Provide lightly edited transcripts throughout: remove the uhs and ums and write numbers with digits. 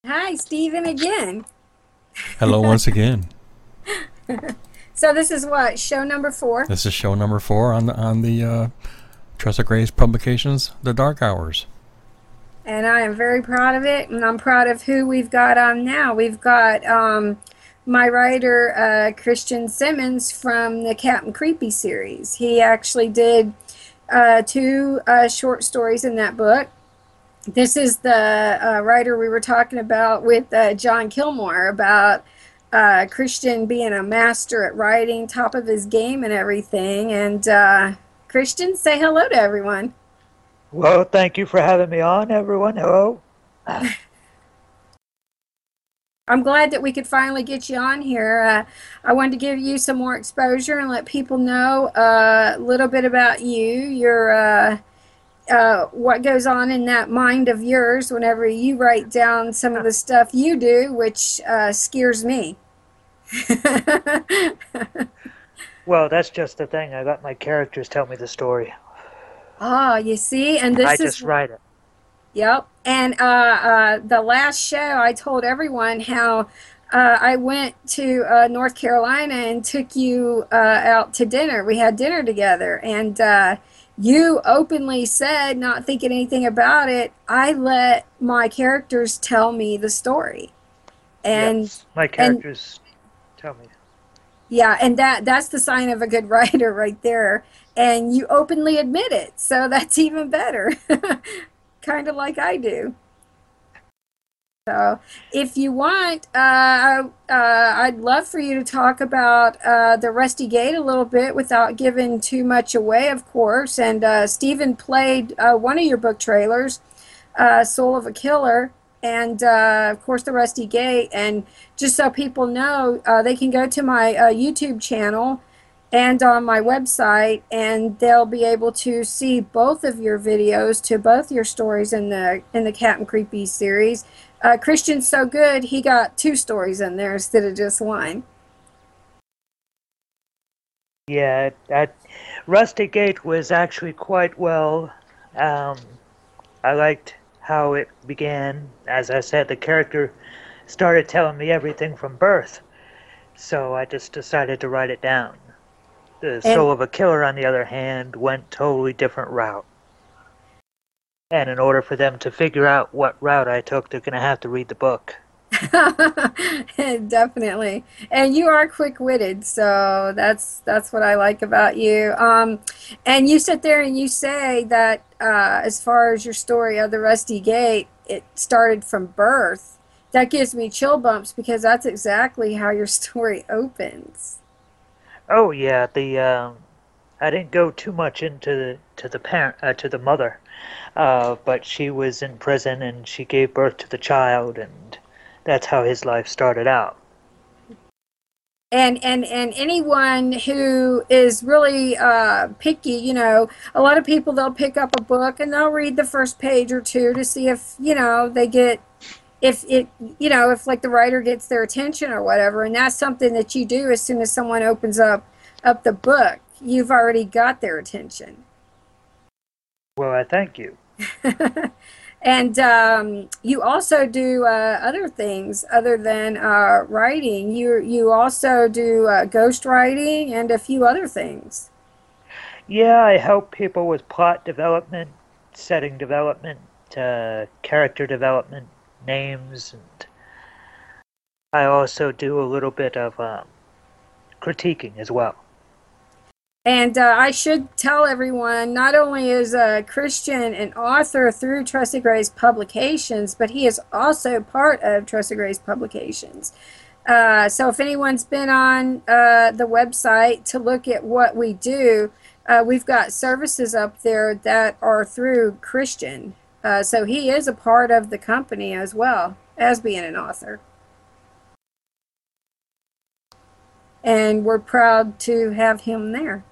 Hi, Stephen again. Hello once again. So this is what, show number 4? This is show number 4 on the Tressa Grace Publications, The Dark Hours. And I am very proud of it, and I'm proud of who we've got on now. We've got my writer, Christian Simmons from the Captain Creepy series. He actually did 2 short stories in that book. This is the writer we were talking about with John Kilmore about Christian being a master at writing, top of his game and everything. And Christian, say hello to everyone. Well, thank you for having me on, everyone. Hello. I'm glad that we could finally get you on here. I wanted to give you some more exposure and let people know a little bit about you, your what goes on in that mind of yours whenever you write down some of the stuff you do, which scares me. Well, that's just the thing. I let my characters tell me the story. Ah, you see, and I this just is write it. yep. And the last show, I told everyone how I went to North Carolina and took you out to dinner. We had dinner together, and you openly said, not thinking anything about it, I let my characters tell me the story. And Yes, my and characters tell me. yeah, and that's the sign of a good writer right there. And you openly admit it, so that's even better. Kind of like I do. So, if you want, I'd love for you to talk about the Rusty Gate a little bit without giving too much away, of course. And Stephen played one of your book trailers, Soul of a Killer, and of course, the Rusty Gate. And just so people know, they can go to my YouTube channel and on my website, and they'll be able to see both of your videos to both your stories in the Captain Creepy series. Christian's so good, he got 2 stories in there instead of just one. Yeah, that Rusty Gate was actually quite well. Um, I liked how it began. As I said, the character started telling me everything from birth, so I just decided to write it down. The And Soul of a Killer, on the other hand, went totally different route. And in order for them to figure out what route I took, they're going to have to read the book. definitely. And you are quick-witted, so that's what I like about you. And you sit there and you say that as far as your story of the Rusty Gate, it started from birth. That gives me chill bumps because that's exactly how your story opens. Oh yeah, the I didn't go too much into the parent to the mother, but she was in prison and she gave birth to the child, and that's how his life started out. And anyone who is really picky, a lot of people, they'll pick up a book and they'll read the first page or two to see if they get, if it, if like the writer gets their attention or whatever. And that's something that you do as soon as someone opens up the book. You've already got their attention. Well, I thank you. And you also do other things other than writing. You also do ghost writing and a few other things. Yeah, I help people with plot development, setting development, character development, names, and I also do a little bit of critiquing as well. And I should tell everyone, not only is Christian an author through Trusted Grace Publications, but he is also part of Trusted Grace Publications. So if anyone's been on the website to look at what we do, we've got services up there that are through Christian. So he is a part of the company as well as being an author. And we're proud to have him there.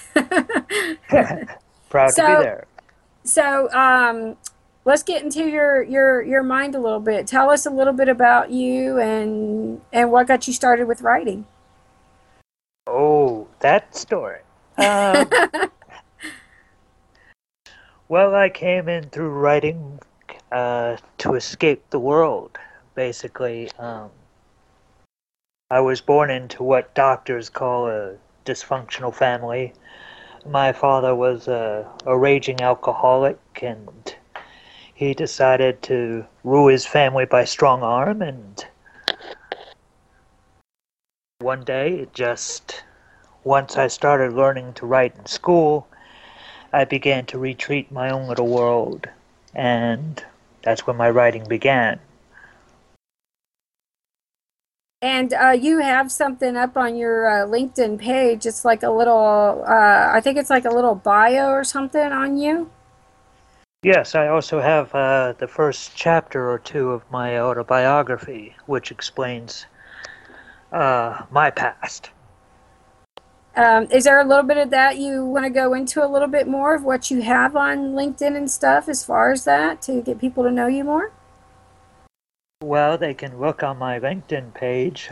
Proud to be So, there. so let's get into your mind a little bit. Tell us a little bit about you and what got you started with writing. Oh, that story. Um, well, I came in through writing to escape the world, basically. I was born into what doctors call a dysfunctional family. My father was a raging alcoholic, and he decided to rule his family by strong arm, and one day, once I started learning to write in school, I began to retreat my own little world, and that's when my writing began. And you have something up on your LinkedIn page. It's like a little, I think it's like a little bio or something on you. Yes, I also have the first chapter or two of my autobiography, which explains my past. Is there a little bit of that you want to go into a little bit more of what you have on LinkedIn and stuff as far as that to get people to know you more? Well, they can look on my LinkedIn page.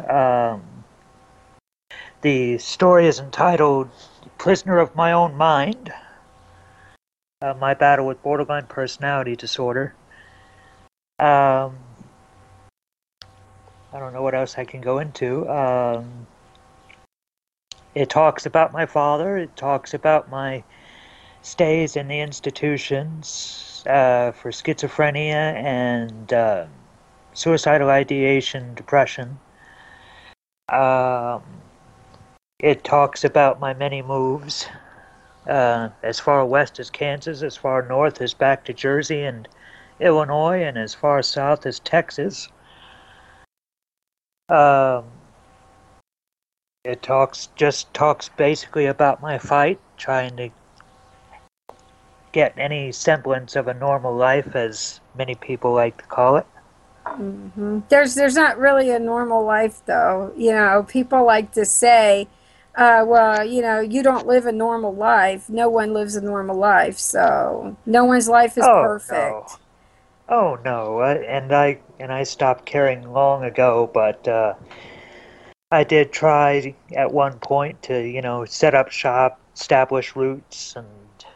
The story is entitled Prisoner of My Own Mind, My Battle with Borderline Personality Disorder. I don't know what else I can go into. It talks about my father. It talks about my stays in the institutions for schizophrenia and suicidal ideation, depression. It talks about my many moves, as far west as Kansas, as far north as back to Jersey and Illinois, and as far south as Texas. It talks basically about my fight, trying to get any semblance of a normal life, as many people like to call it. There's not really a normal life though. You know, people like to say, well, you know, you don't live a normal life. No one lives a normal life, so no one's life is Oh no. perfect. Oh no, and I stopped caring long ago, but I did try at one point to, set up shop, establish roots, and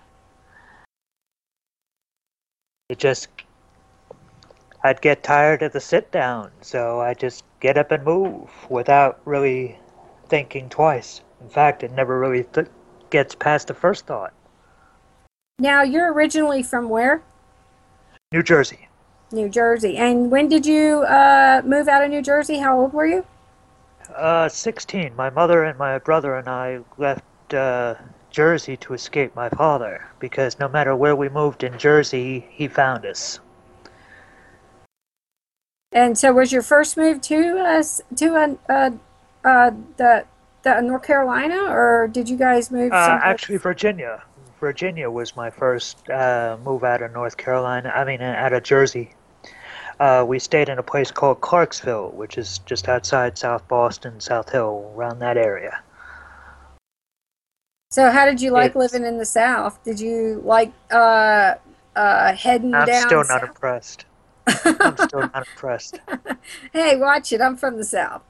it just, I'd get tired of the sit down, so I just get up and move without really thinking twice. In fact, it never really gets past the first thought. Now, you're originally from where? New Jersey. New Jersey. And when did you move out of New Jersey? How old were you? 16. My mother and my brother and I left Jersey to escape my father, because no matter where we moved in Jersey, he found us. And so, was your first move to North Carolina, or did you guys move Actually, someplace? Virginia. Virginia was my first move out of North Carolina. I mean, out of Jersey. We stayed in a place called Clarksville, which is just outside South Boston, South Hill, around that area. So, how did you like It's. living in the South? Did you like heading I'm down still not south? impressed. I'm still not impressed. Hey, watch it. I'm from the South.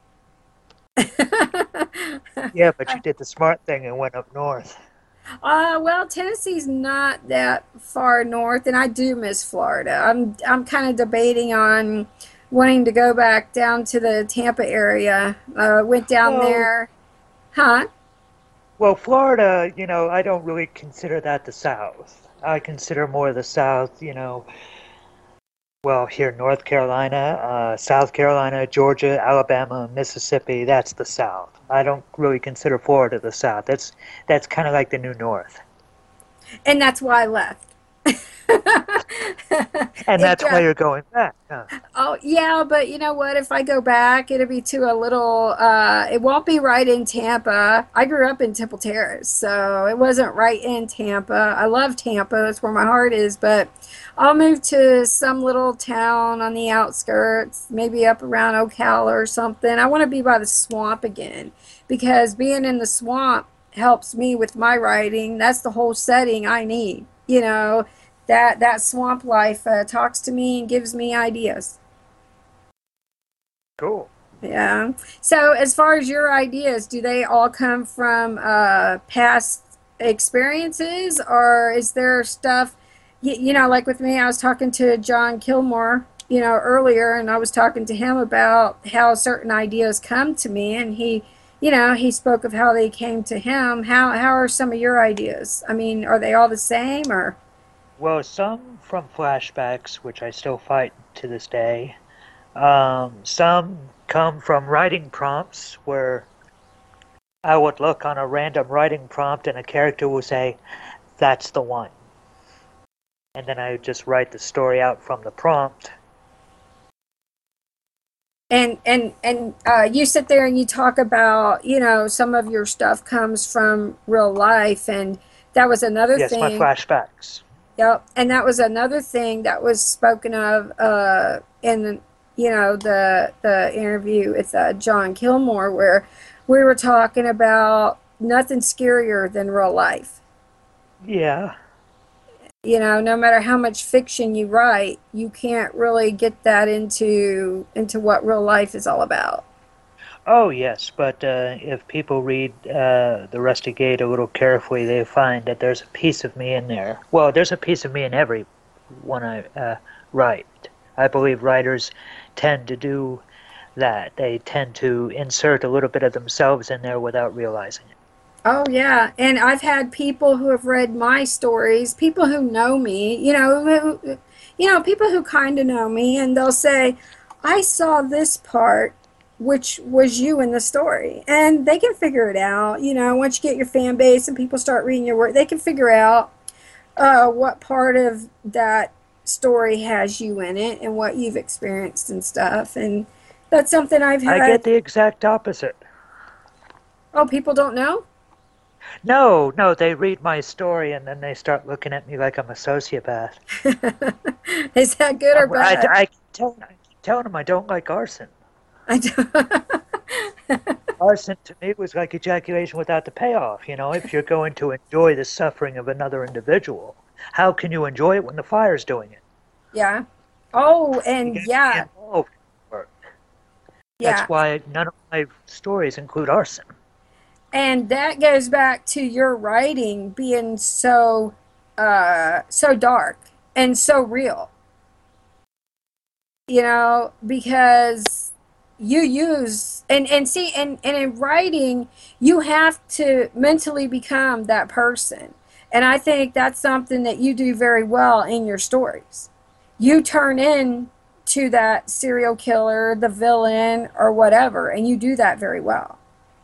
Yeah, but you did the smart thing and went up north. Well, Tennessee's not that far north, and I do miss Florida. I'm kind of debating on wanting to go back down to the Tampa area. Went down Well, there, huh? Well, Florida, I don't really consider that the South. I consider more the South, well, here, North Carolina, South Carolina, Georgia, Alabama, Mississippi, that's the South. I don't really consider Florida the South. That's kind of like the New North. And that's why I left. And It that's why just you're going back, huh? Oh, yeah, but you know what? If I go back, it'll be to a little, it won't be right in Tampa. I grew up in Temple Terrace, so it wasn't right in Tampa. I love Tampa, that's where my heart is, but I'll move to some little town on the outskirts, maybe up around Ocala or something. I want to be by the swamp again because being in the swamp helps me with my writing. That's the whole setting I need, you know. That swamp life talks to me and gives me ideas. Cool. Yeah. So as far as your ideas, do they all come from past experiences, or is there stuff, you know, like with me, I was talking to John Kilmore earlier, and I was talking to him about how certain ideas come to me, and he spoke of how they came to him. How are some of your ideas? I mean, are they all the same, or? Well, some from flashbacks, which I still fight to this day. Some come from writing prompts where I would look on a random writing prompt and a character will say, "That's the one." And then I would just write the story out from the prompt. And you sit there and you talk about, some of your stuff comes from real life, and that was another Yes, my thing. flashbacks. Yep, and that was another thing that was spoken of in the interview with John Kilmore, where we were talking about nothing scarier than real life. Yeah. No matter how much fiction you write, you can't really get that into what real life is all about. Oh, yes, but if people read The Rusty Gate a little carefully, they find that there's a piece of me in there. Well, there's a piece of me in every one I write. I believe writers tend to do that. They tend to insert a little bit of themselves in there without realizing it. Oh yeah, and I've had people who have read my stories, people who know me, people who kind of know me, and they'll say, "I saw this part, which was you in the story," and they can figure it out. Once you get your fan base and people start reading your work, they can figure out what part of that story has you in it and what you've experienced and stuff, and that's something I've I had. get the exact opposite. Oh, people don't know? No, no, they read my story and then they start looking at me like I'm a sociopath. Is that good or bad? I keep telling them I don't like arson. I don't. Arson to me was like ejaculation without the payoff. If you're going to enjoy the suffering of another individual, how can you enjoy it when the fire's doing it? Yeah. Oh, You and got to be yeah, involved in the work. That's yeah. why none of my stories include arson. And that goes back to your writing being so dark and so real. Because you use and see and in writing you have to mentally become that person. And I think that's something that you do very well in your stories. You turn in to that serial killer, the villain, or whatever, and you do that very well.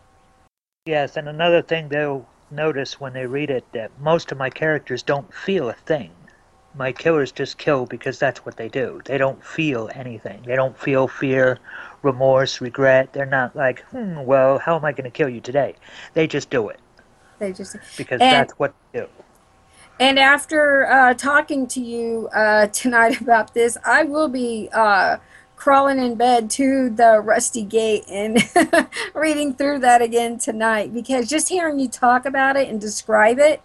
Yes, and another thing they'll notice when they read it that most of my characters don't feel a thing. My killers just kill because that's what they do. They don't feel anything. They don't feel fear, remorse, regret. They're not like, well, how am I going to kill you today? They just do it They just because and that's what they do. and after talking to you tonight about this, I will be crawling in bed to the Rusty Gate and reading through that again tonight, because just hearing you talk about it and describe it,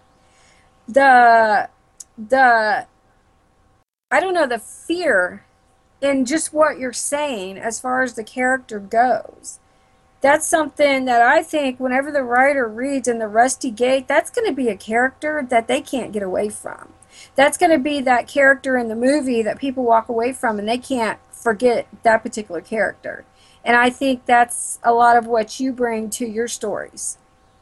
the the I don't know, the fear in just what you're saying as far as the character goes. That's something that I think whenever the writer reads in the Rusty Gate, that's going to be a character that they can't get away from. That's going to be that character in the movie that people walk away from and they can't forget that particular character. And I think that's a lot of what you bring to your stories.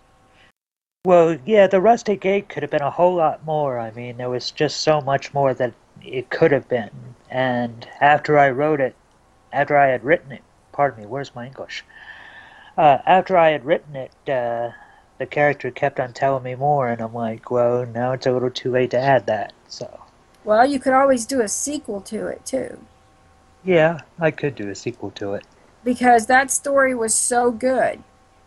Well, yeah, the Rusty Gate could have been a whole lot more. I mean, there was just so much more that it could have been. And after I wrote it, after I had written it, pardon me, where's my English? After I had written it, the character kept on telling me more, and I'm like, well, now it's a little too late to add that. So, Well, you could always do a sequel to it too, yeah, I could do a sequel to it. because that story was so good.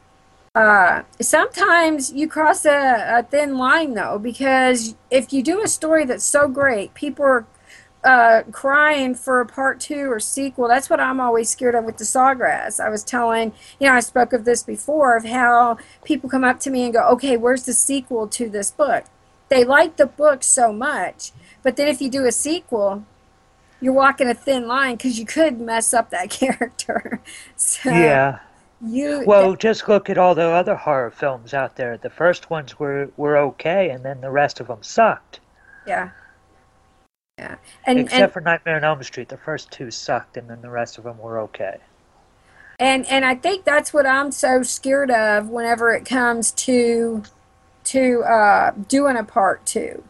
Sometimes you cross a thin line though, because if you do a story that's so great, people are crying for a part two or sequel. That's what I'm always scared of with the Sawgrass. I was telling, I spoke of this before, of how people come up to me and go, okay, where's the sequel to this book? They like the book so much, but then if you do a sequel, you're walking a thin line because you could mess up that character. So Yeah. you, Well, just look at all the other horror films out there. The first ones were okay, and then the rest of them sucked. yeah. Yeah. Except for Nightmare on Elm Street, the first two sucked, and then the rest of them were okay. And I think that's what I'm so scared of whenever it comes to doing a part two.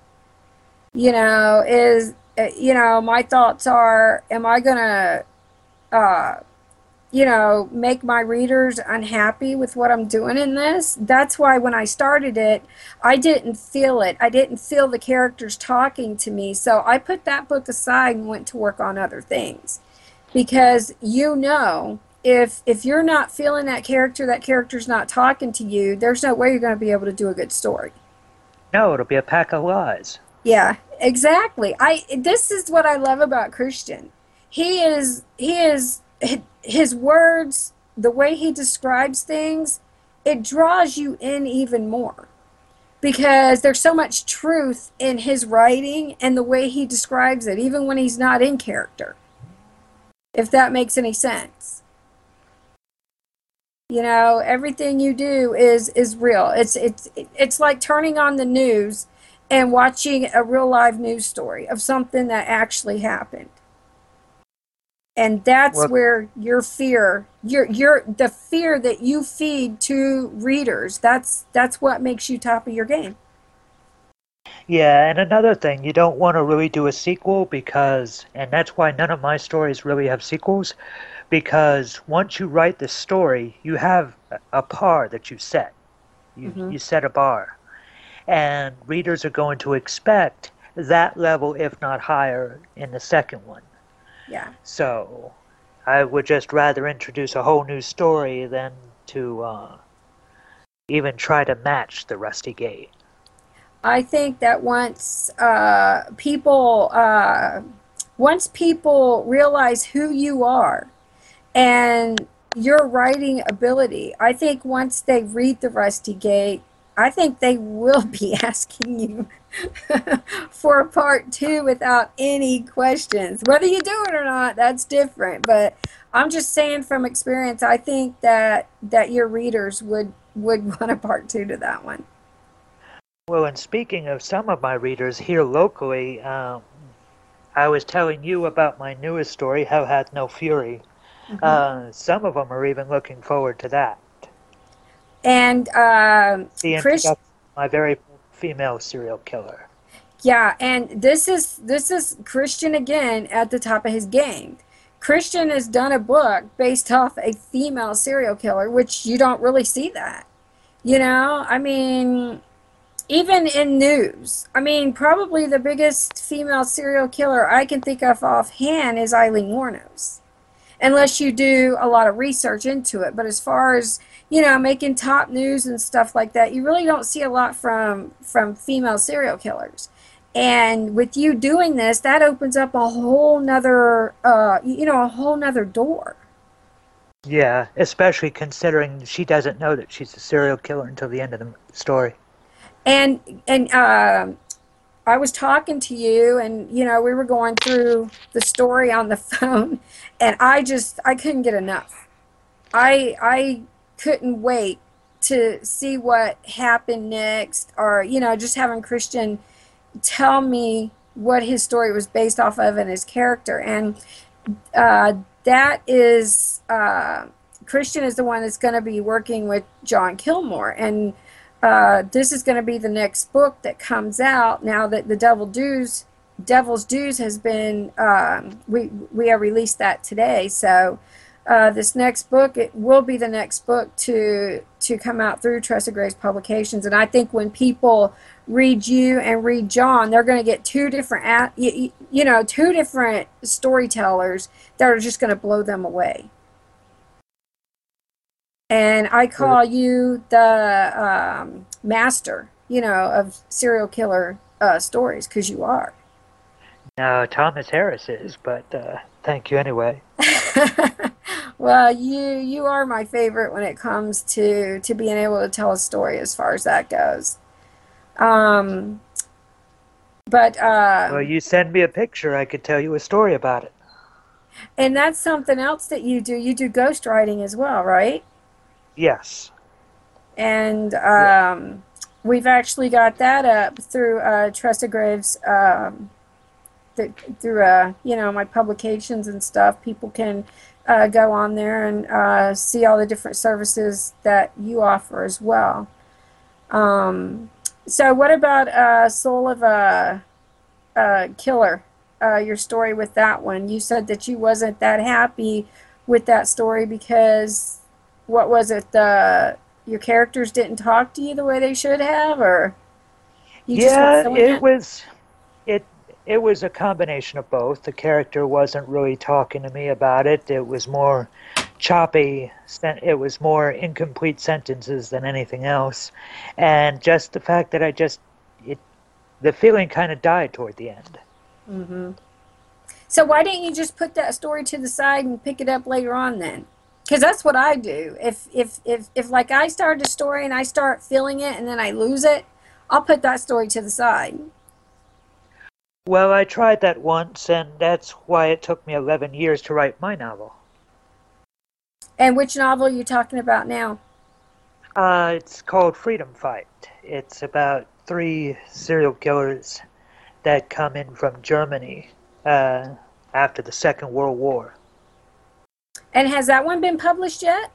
Is my thoughts are, am I gonna uh, make my readers unhappy with what I'm doing in this? That's why when I started it, I didn't feel it. I didn't feel the characters talking to me. So I put that book aside and went to work on other things. Because if you're not feeling that character's not talking to you, there's no way you're going to be able to do a good story. No, it'll be a pack of lies. Yeah, exactly. This is what I love about Christian. He is his words, the way he describes things, it draws you in even more because there's so much truth in his writing and the way he describes it, even when he's not in character. If that makes any sense. Everything you do is real. It's like turning on the news and watching a real live news story of something that actually happened. And that's where your fear, the fear that you feed to readers, that's what makes you top of your game. Yeah, and another thing, you don't want to really do a sequel and that's why none of my stories really have sequels, because once you write the story, you have a par that you set. You set a bar. And readers are going to expect that level, if not higher, in the second one. Yeah. So I would just rather introduce a whole new story than to even try to match the Rusty Gate. I think that once people realize who you are and your writing ability, I think once they read the Rusty Gate, I think they will be asking you for a part two without any questions. Whether you do it or not, that's different. But I'm just saying from experience, I think that your readers would want a part two to that one. Well, and speaking of some of my readers here locally, I was telling you about my newest story, Hell Hath No Fury. Some of them are even looking forward to that. And the introduction of my very female serial killer. Yeah, and this is Christian again at the top of his game. Christian has done a book based off a female serial killer, which you don't really see that. I mean, even in news. I mean, probably the biggest female serial killer I can think of offhand is Aileen Wuornos. Unless you do a lot of research into it. But as far as, making top news and stuff like that, you really don't see a lot from female serial killers. And with you doing this, that opens up a whole nother, a whole nother door. Yeah, especially considering she doesn't know that she's a serial killer until the end of the story. And I was talking to you, and we were going through the story on the phone, and I couldn't get enough. I couldn't wait to see what happened next, or just having Christian tell me what his story was based off of and his character. And that is Christian is the one that's going to be working with John Kilmore, and this is going to be the next book that comes out now that the Devil's Dues has been we have released that today. So this next book, it will be the next book to come out through Tressa Graves Publications. And I think when people read you and read John, they're going to get two different storytellers that are just going to blow them away. And I call you the master, of serial killer stories, because you are. No, Thomas Harris is, but thank you anyway. Well, you are my favorite when it comes to being able to tell a story as far as that goes. Well, you send me a picture, I could tell you a story about it. And that's something else that you do. You do ghostwriting as well, right? Yes. And yeah. We've actually got that up through Tressa Graves through my publications and stuff, people can go on there and see all the different services that you offer as well. So what about Soul of a Killer? Your story with that one. You said that you wasn't that happy with that story because what was it? Your characters didn't talk to you the way they should have, or you just weren't Yeah, feeling it? it it was a combination of both. The character wasn't really talking to me about it. It was more choppy. It was more incomplete sentences than anything else, and just the fact that it the feeling kind of died toward the end. Hmm. So why didn't you just put that story to the side and pick it up later on then? Because that's what I do. If like I start a story and I start feeling it and then I lose it, I'll put that story to the side. Well, I tried that once, and that's why it took me 11 years to write my novel. And which novel are you talking about now? It's called Freedom Fight. It's about three serial killers that come in from Germany after the Second World War. And has that one been published yet?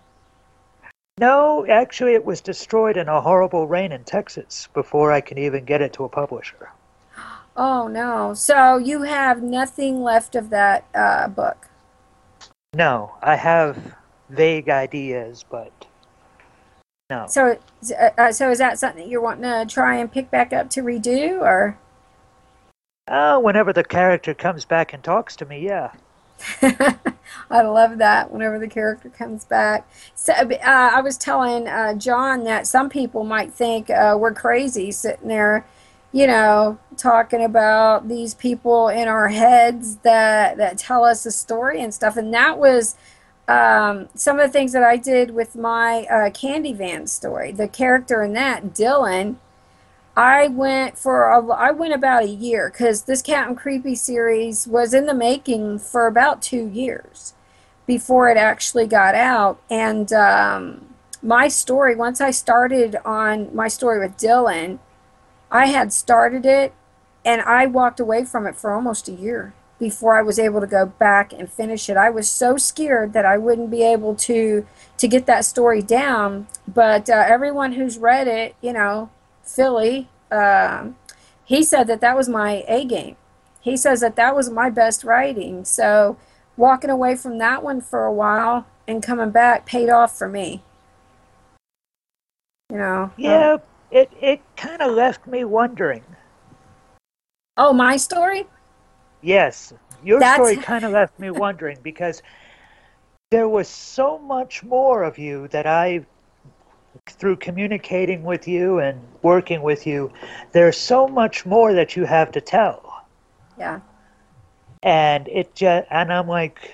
No, actually, it was destroyed in a horrible rain in Texas before I could even get it to a publisher. Oh no. So you have nothing left of that book. No, I have vague ideas, but no. So is that something you're wanting to try and pick back up to redo, or? Whenever the character comes back and talks to me, yeah. I love that whenever the character comes back. So I was telling John that some people might think we're crazy sitting there, talking about these people in our heads that tell us a story and stuff. And that was some of the things that I did with my Candy Van story. The character in that, Dylan, I went about a year because this Captain Creepy series was in the making for about 2 years before it actually got out. And my story, once I started on my story with Dylan, I had started it and I walked away from it for almost a year before I was able to go back and finish it. I was so scared that I wouldn't be able to get that story down. But everyone who's read it, Philly, he said that was my A game. He says that was my best writing. So walking away from that one for a while and coming back paid off for me. Yeah, it kind of left me wondering. Oh, my story? Yes, your That's story kind of left me wondering because there was so much more of you that through communicating with you and working with you, there's so much more that you have to tell. Yeah. And and I'm like,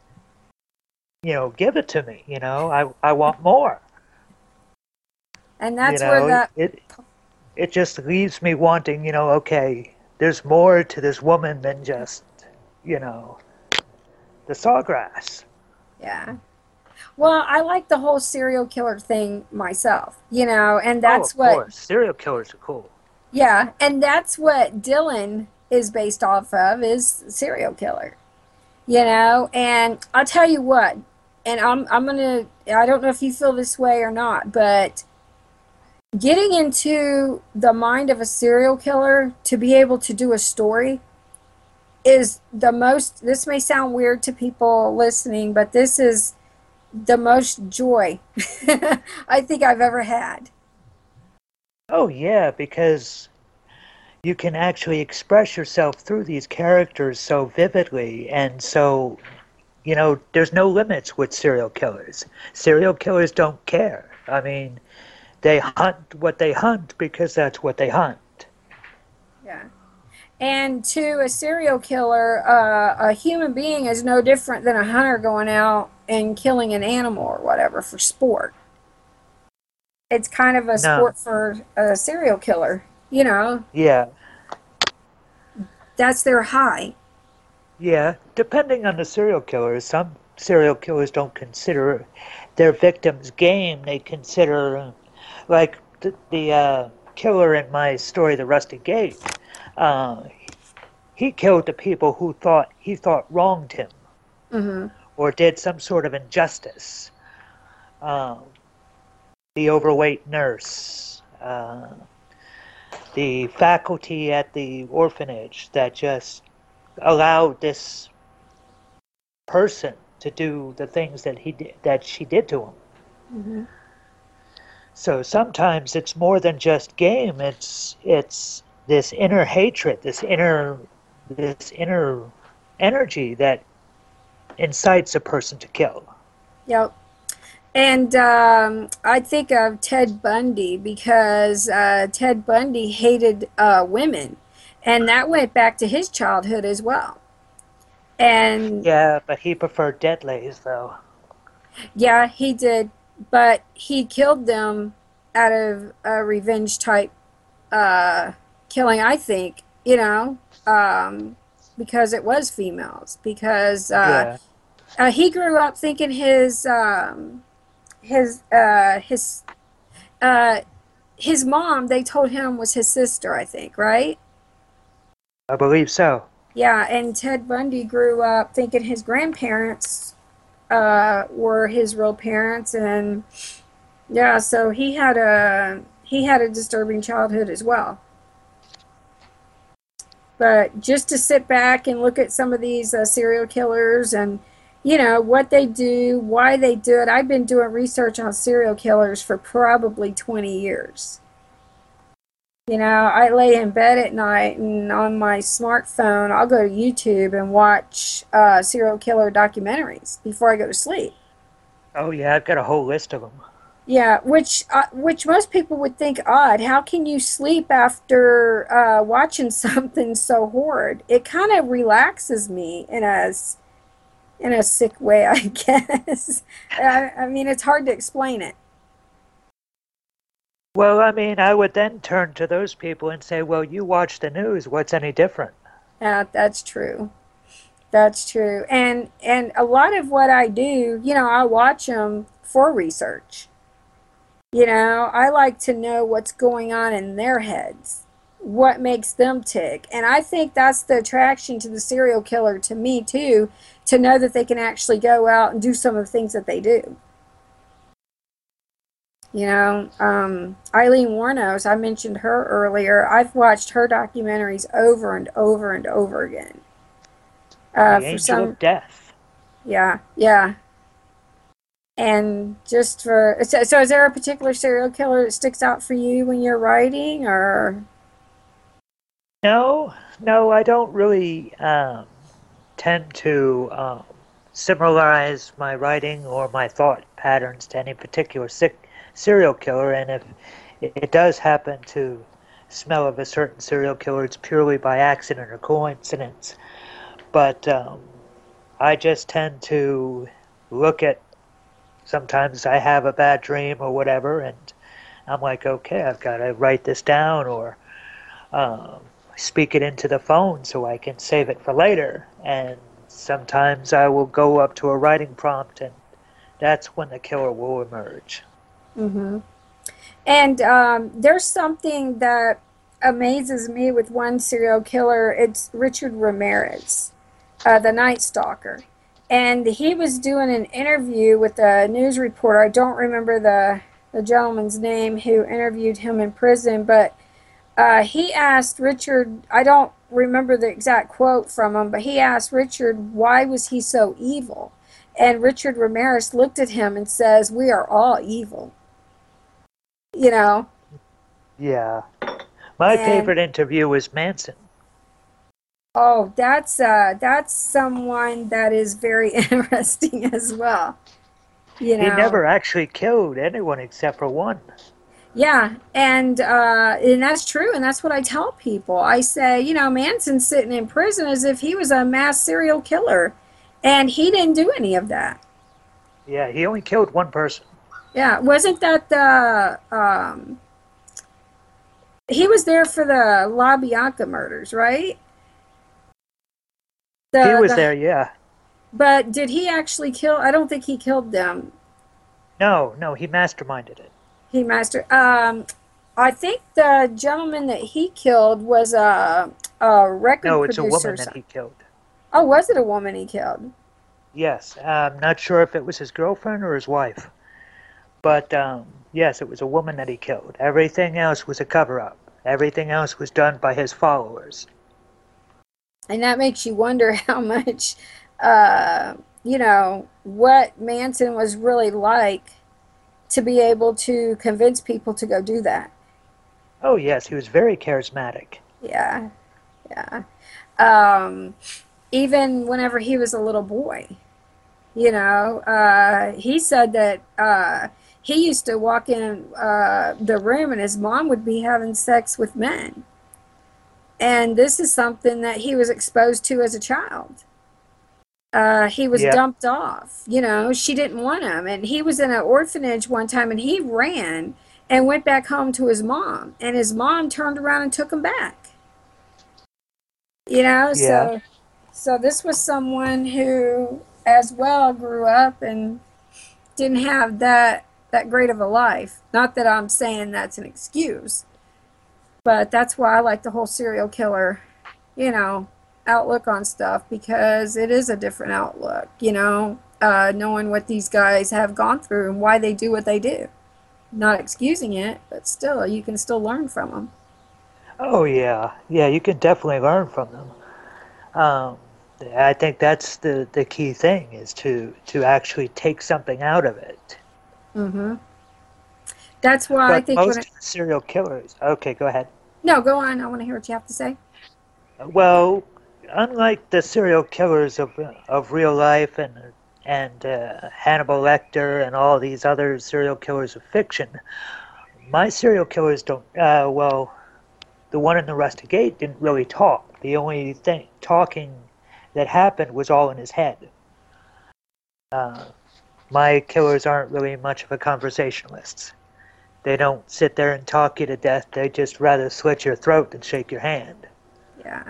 give it to me, I want more. And that's where that it just leaves me wanting, okay, there's more to this woman than just, the sawgrass. yeah. Well, I like the whole serial killer thing myself, and that's of course. Serial killers are cool. Yeah, and that's what Dylan is based off of, is serial killer, and I'll tell you what, and I don't know if you feel this way or not, but getting into the mind of a serial killer to be able to do a story is this may sound weird to people listening, but this is the most joy I think I've ever had. Oh yeah, because you can actually express yourself through these characters so vividly, and so, there's no limits with serial killers. Serial killers don't care. I mean, they hunt what they hunt because that's what they hunt. Yeah. And to a serial killer, a human being is no different than a hunter going out and killing an animal or whatever for sport. It's kind of a sport for a serial killer, Yeah. That's their high. Yeah, depending on the serial killers, some serial killers don't consider their victims game. They consider, like the killer in my story, The Rusty Gate. he killed the people who he thought wronged him Mm-hmm. or did some sort of injustice. Um, the overweight nurse, the faculty at the orphanage that just allowed this person to do the things that she did to him. Mm-hmm. So sometimes it's more than just game. It's this inner hatred, this inner energy that incites a person to kill. Yep. And I think of Ted Bundy because Ted Bundy hated women, and that went back to his childhood as well. And Yeah, but he preferred deadlays, though. yeah, he did, but he killed them out of a revenge type killing, I think, because it was females. Because Yeah, he grew up thinking his uh, his uh, his mom, they told him, was his sister, I think, right? I believe so. Yeah, and Ted Bundy grew up thinking his grandparents were his real parents, and yeah, so he had a disturbing childhood as well. But just to sit back and look at some of these serial killers and what they do, why they do it. I've been doing research on serial killers for probably 20 years. I lay in bed at night and on my smartphone, I'll go to YouTube and watch serial killer documentaries before I go to sleep. Oh yeah, I've got a whole list of them. Yeah, which most people would think odd. How can you sleep after watching something so horrid? It kind of relaxes me in a sick way, I guess. I mean, it's hard to explain it. Well, I mean, I would then turn to those people and say, well, you watch the news. What's any different? That's true. That's true. And a lot of what I do, I watch them for research. I like to know what's going on in their heads, what makes them tick. And I think that's the attraction to the serial killer to me, too, to know that they can actually go out and do some of the things that they do. Eileen Warnos, I mentioned her earlier. I've watched her documentaries over and over and over again. The For Angel some, of Death. yeah, yeah. And just so is there a particular serial killer that sticks out for you when you're writing, or? No, no, I don't really tend to similarize my writing or my thought patterns to any particular serial killer. And if it does happen to smell of a certain serial killer, it's purely by accident or coincidence. But I just tend to look at, sometimes I have a bad dream or whatever, and I'm like, okay, I've got to write this down or speak it into the phone so I can save it for later. And sometimes I will go up to a writing prompt, and that's when the killer will emerge. Mm-hmm. And there's something that amazes me with one serial killer. It's Richard Ramirez, the Night Stalker. And he was doing an interview with a news reporter. I don't remember the gentleman's name who interviewed him in prison, but he asked Richard, I don't remember the exact quote from him, but he asked Richard, why was he so evil? And Richard Ramirez looked at him and says, we are all evil. You know? Yeah. My And favorite interview was Manson. oh, that's someone that is very interesting as well. You He know? never actually killed anyone except for one. Yeah, and that's true, and that's what I tell people. I say, Manson's sitting in prison as if he was a mass serial killer, and he didn't do any of that. Yeah, he only killed one person. Yeah, wasn't that the he was there for the La Bianca murders, right? He The was the there, yeah. But did he actually kill? I don't think he killed them. No, no, he masterminded it. He mastered. I think the gentleman that he killed was a record No, it's a woman producer's that son. he killed. Oh, was it a woman he killed? Yes, I'm not sure if it was his girlfriend or his wife, but yes, it was a woman that he killed. Everything else was a cover-up. Everything else was done by his followers. And that makes you wonder how much, uh, what Manson was really like to be able to convince people to go do that. Oh yes, he was very charismatic. Yeah, yeah. Um, Even whenever he was a little boy, he said that he used to walk in the room and his mom would be having sex with men. And this is something that he was exposed to as a child. He was Yep. dumped off. She didn't want him. And he was in an orphanage one time and he ran and went back home to his mom. And his mom turned around and took him back. Yeah. So this was someone who as well grew up and didn't have that great of a life. Not that I'm saying that's an excuse, but that's why I like the whole serial killer, outlook on stuff, because it is a different outlook, knowing what these guys have gone through and why they do what they do. Not excusing it, but still, you can still learn from them. Oh yeah. Yeah, you can definitely learn from them. Um, I think that's the key thing is to actually take something out of it. Hmm. That's why I But think when most it, serial killers. Okay, go ahead. no, go on. I want to hear what you have to say. Well, unlike the serial killers of real life and Hannibal Lecter and all these other serial killers of fiction, my serial killers don't. Well, the one in the Rusty Gate didn't really talk. The only thing talking that happened was all in his head. Uh, my killers aren't really much of a conversationalist. They don't sit there and talk you to death. They just rather slit your throat than shake your hand. Yeah.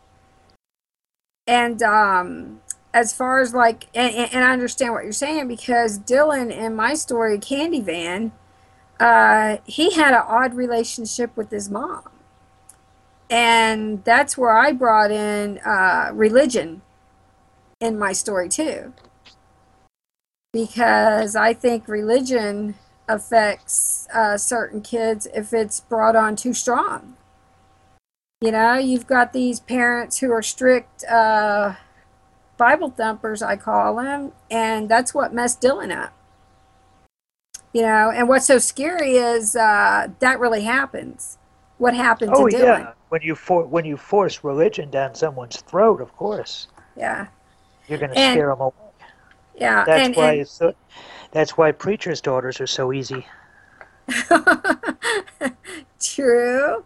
And as far as like, and I understand what you're saying, because Dylan in my story, Candyvan, he had an odd relationship with his mom. And that's where I brought in religion in my story too, because I think religion affects certain kids if it's brought on too strong. You've got these parents who are strict Bible thumpers, I call them, and that's what messed Dylan up. And what's so scary is that really happens. What happened to Oh Dylan? yeah, when you force religion down someone's throat, of course Yeah, you're going to and scare them away. yeah, That's why and it's so, that's why preachers' daughters are so easy. true,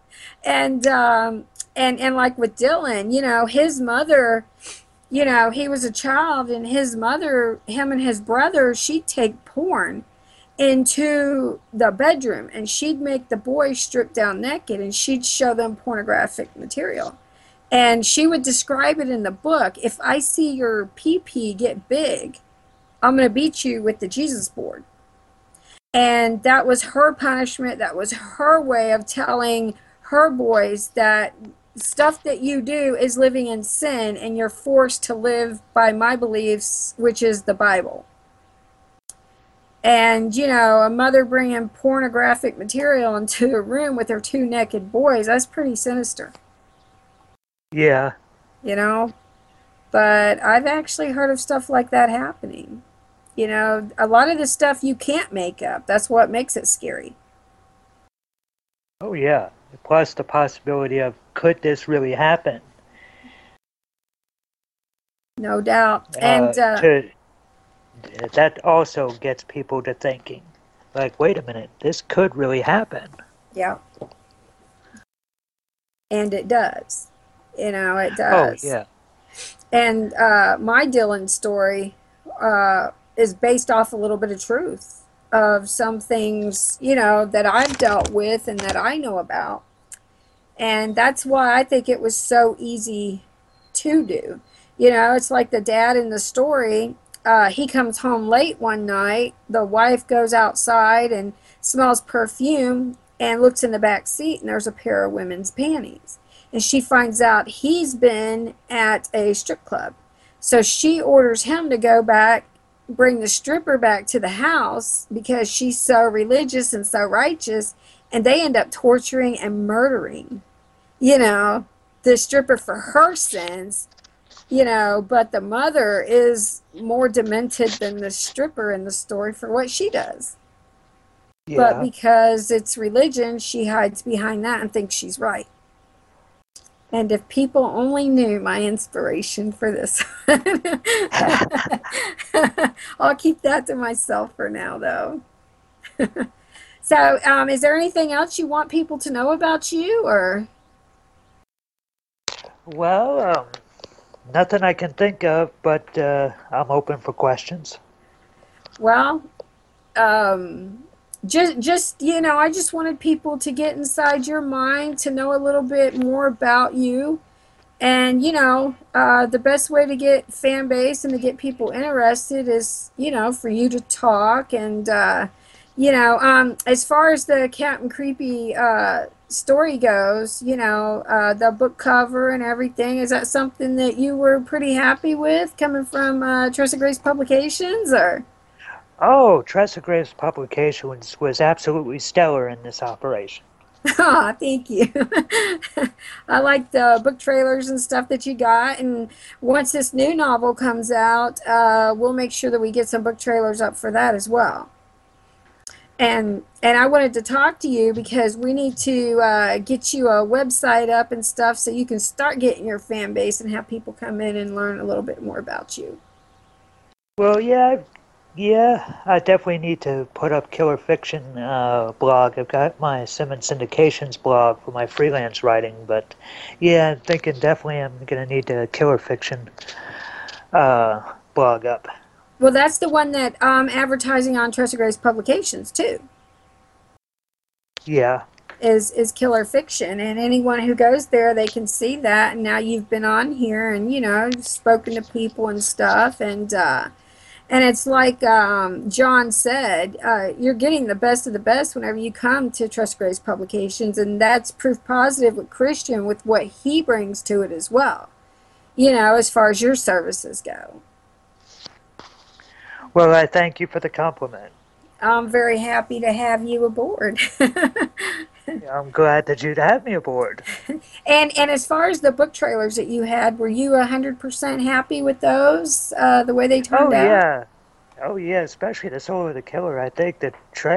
and like with Dylan, his mother, he was a child, and his mother, him and his brother, she'd take porn into the bedroom and she'd make the boys strip down naked and she'd show them pornographic material. And she would describe it in the book: if I see your pee get big, I'm going to beat you with the Jesus board. And that was her punishment. That was her way of telling her boys that stuff that you do is living in sin and you're forced to live by my beliefs, which is the Bible. And, a mother bringing pornographic material into a room with her two naked boys, that's pretty sinister, Yeah. you know? But I've actually heard of stuff like that happening. A lot of the stuff you can't make up. That's what makes it scary. Oh yeah. Plus the possibility of could this really happen? No doubt. To that also gets people to thinking, like, wait a minute, this could really happen. Yeah. And it does. It Oh does. yeah. And my Dylan story is based off a little bit of truth of some things, that I've dealt with and that I know about. And that's why I think it was so easy to do. It's like the dad in the story. He comes home late one night. The wife goes outside and smells perfume and looks in the back seat, and there's a pair of women's panties. and she finds out he's been at a strip club. So she orders him to go back, bring the stripper back to the house because she's so religious and so righteous, and they end up torturing and murdering, the stripper for her sins, but the mother is more demented than the stripper in the story for what she does. Yeah. But because it's religion, she hides behind that and thinks she's right. And if people only knew my inspiration for this, I'll keep that to myself for now, though. So, is there anything else you want people to know about you, or? Well, nothing I can think of, but I'm open for questions. Well, just I just wanted people to get inside your mind, to know a little bit more about you. And the best way to get fan base and to get people interested is for you to talk. And as far as the Captain Creepy story goes, the book cover and everything, is that something that you were pretty happy with, coming from Tressa Grace Publications, or? Oh, Tressa Grace Publications was absolutely stellar in this operation. Ah, thank you. I like the book trailers and stuff that you got, and once this new novel comes out, we'll make sure that we get some book trailers up for that as well. And I wanted to talk to you because we need to get you a website up and stuff so you can start getting your fan base and have people come in and learn a little bit more about you. Well, yeah, I definitely need to put up Killer Fiction blog. I've got my Simmons Syndications blog for my freelance writing, but yeah, I'm thinking definitely I'm going to need the Killer Fiction blog up. Well, that's the one that I'm advertising on Tressa Grace Publications too. Yeah. Is Killer Fiction, and anyone who goes there, they can see that. And now you've been on here, and you've spoken to people and stuff, and it's like John said, you're getting the best of the best whenever you come to Tressa Grace Publications, and that's proof positive with Christian, with what he brings to it as well, as far as your services go. Well, I thank you for the compliment. I'm very happy to have you aboard. I'm glad that you'd have me aboard. And as far as the book trailers that you had, were you 100% happy with those, the way they turned out? Oh yeah, especially the Soul of the Killer. I think the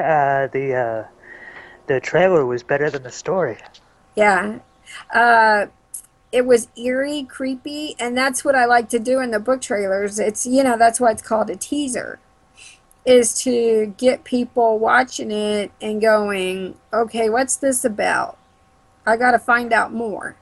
trailer was better than the story. Yeah. It was eerie, creepy, and that's what I like to do in the book trailers. It's, that's why it's called a teaser, is to get people watching it and going, okay, what's this about? I got to find out more.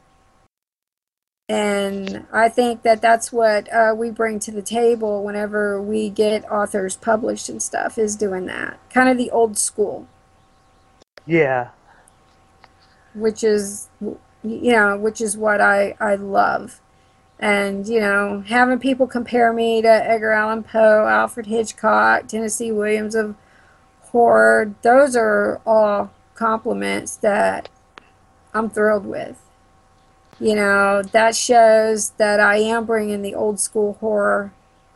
And I think that that's what we bring to the table whenever we get authors published and stuff, is doing that. Kind of the old school. Yeah. Which is what I love. And, having people compare me to Edgar Allan Poe, Alfred Hitchcock, Tennessee Williams of horror, those are all compliments that I'm thrilled with. That shows that I am bringing the old school horror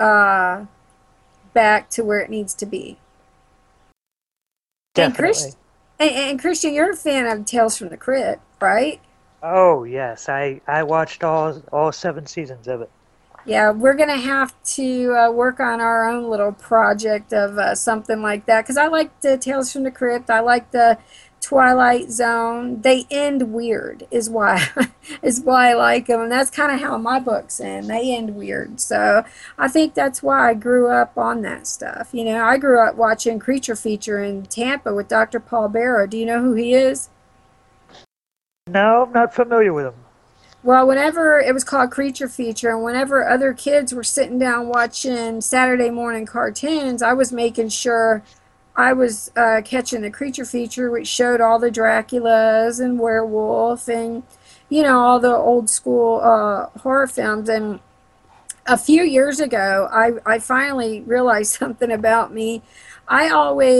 back to where it needs to be. Definitely. And Christian, you're a fan of Tales from the Crypt, right? Oh yes, I watched all 7 seasons of it. Yeah, we're gonna have to work on our own little project of something like that, because I like the Tales from the Crypt. I like the Twilight Zone. They end weird, is why I like them, and that's kind of how my books end. They end weird, so I think that's why I grew up on that stuff. I grew up watching Creature Feature in Tampa with Dr. Paul Barrow. Do you know who he is? No, I'm not familiar with him. Well, whenever it was called Creature Feature, and whenever other kids were sitting down watching Saturday morning cartoons, I was making sure I was catching the Creature Feature, which showed all the Draculas and werewolf and, all the old school horror films. And a few years ago, I finally realized something about me. I've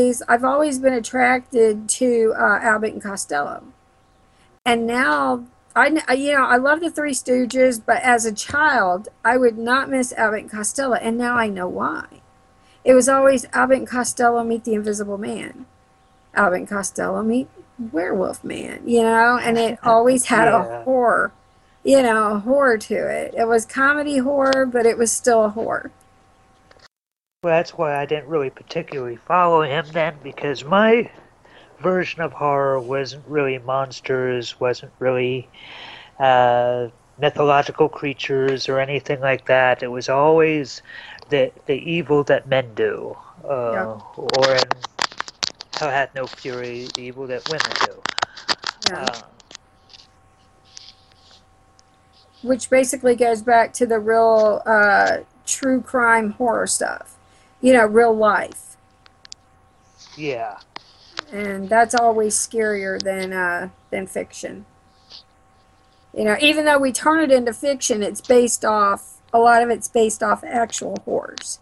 always been attracted to Abbott and Costello. And now I love the Three Stooges, but as a child, I would not miss Abbott and Costello, and now I know why. It was always Abbott and Costello meet the Invisible Man. Abbott and Costello meet Werewolf Man, and it always had a Yeah. horror, horror to it. It was comedy horror, but it was still a horror. Well, that's why I didn't really particularly follow him then, because my version of horror wasn't really monsters, wasn't really mythological creatures or anything like that. It was always the evil that men do, Yep. or in Hell Hath No Fury, the evil that women do. Yeah. Uh, Which basically goes back to the real true crime horror stuff, real life. yeah, And that's always scarier than fiction. Even though we turn it into fiction, a lot of it's based off actual horrors.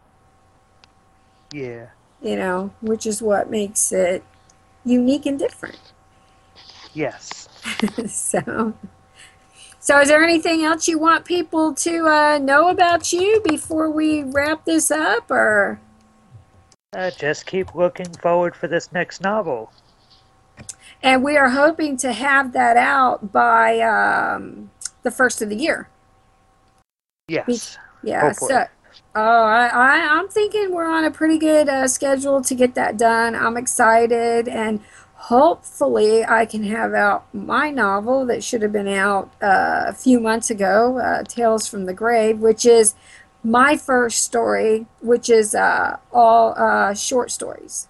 yeah. Which is what makes it unique and different. Yes. So is there anything else you want people to know about you before we wrap this up, or? Just keep looking forward for this next novel. And we are hoping to have that out by the first of the year. Yes. Yeah. Hopefully. I'm thinking we're on a pretty good schedule to get that done. I'm excited, and hopefully I can have out my novel that should have been out a few months ago, Tales from the Grave, which is my first story, which is all short stories.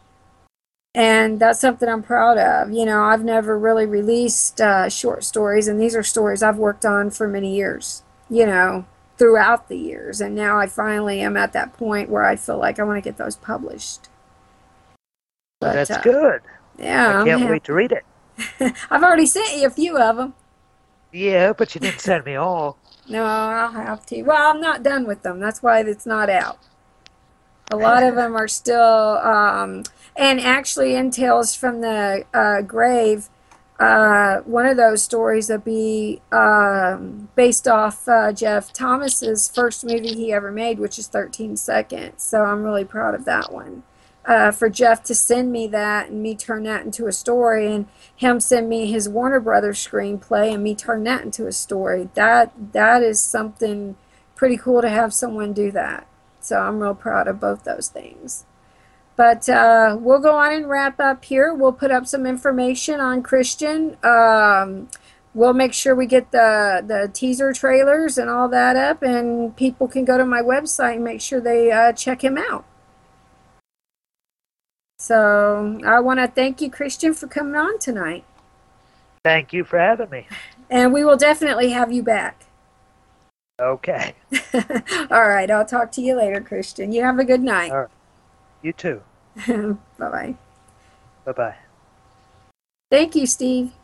And that's something I'm proud of. I've never really released short stories, and these are stories I've worked on for many years, throughout the years. And now I finally am at that point where I feel like I want to get those published. But, That's good. Yeah. I can't wait to read it. I've already sent you a few of them. Yeah, but you didn't send me all. No, I'll have to. Well, I'm not done with them. That's why it's not out. A lot of them are still, and actually in Tales from the Grave, one of those stories will be based off Jeff Thomas's first movie he ever made, which is 13 Seconds. So I'm really proud of that one. For Jeff to send me that and me turn that into a story, and him send me his Warner Brothers screenplay and me turn that into a story, that is something pretty cool to have someone do that. So I'm real proud of both those things. But we'll go on and wrap up here. We'll put up some information on Christian. We'll make sure we get the teaser trailers and all that up, and people can go to my website and make sure they check him out. So I want to thank you, Christian, for coming on tonight. Thank you for having me. And we will definitely have you back. Okay. All right. I'll talk to you later, Christian. You have a good night. All right. You too. Bye-bye. Bye-bye. Thank you, Steve.